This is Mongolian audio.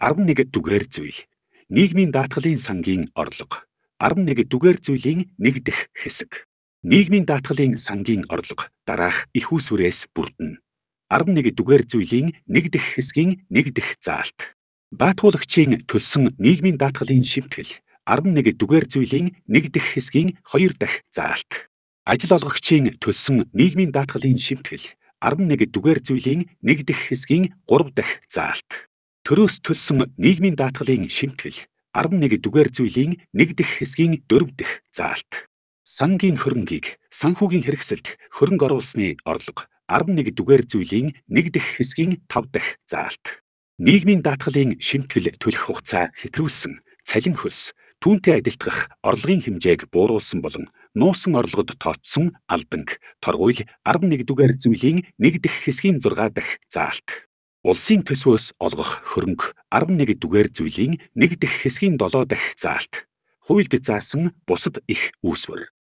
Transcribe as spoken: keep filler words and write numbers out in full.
арван нэг дүгээр зүйл. Нийгмийн даатгалын сангийн орлого. арван нэг дүгээр зүйлийн нэг дэх хэсэг. Нийгмийн даатгалын сангийн орлого дараах их усүрээс бүрдэнэ. арван нэг дүгээр зүйлийн нэг дэх хэсгийн нэг дэх заалт. Даатгуулагчийн төлсөн нийгмийн даатгалын шимтгэл арван нэг дүгээр зүйлийн нэг дэх хэсгийн хоёр дахь заалт. Ажил олгогчийн төлсөн нийгмийн даатгалын шимтгэл арван нэг дүгээр зүйлийн нэг дэх хэсгийн гурав дахь заалт. Төрөөс төлсөн нийгмийн даатгалын шимтгэл арван нэг дүгээр зүйлийн нэг дэх хэсгийн дөрөв дэх заалт. Сангийн хөрөнгийг санхүүгийн хэрэгсэлд хөрөнгө оруулсны орлого арван нэг дүгээр зүйлийн нэг дэх хэсгийн тав дахь заалт. Нийгмийн даатгалын шимтгэл төлөх хугацаа хэтрүүлсэн цалин хөлс түүнтэй адилтгах орлогын хэмжээг бууруулсан болон нуусан орлогод тооцсон алданг торгуйл арван нэг дүгээр зүйлийн нэг дэх хэсгийн зургаа дахь заалт. Улсын төсвөөс олгох хөрөнгө арван нэг дүгээр зүйлийн нэг дэх хэсгийн долоо дахь заалт. Хуульд заасан бусад их үүсвэр.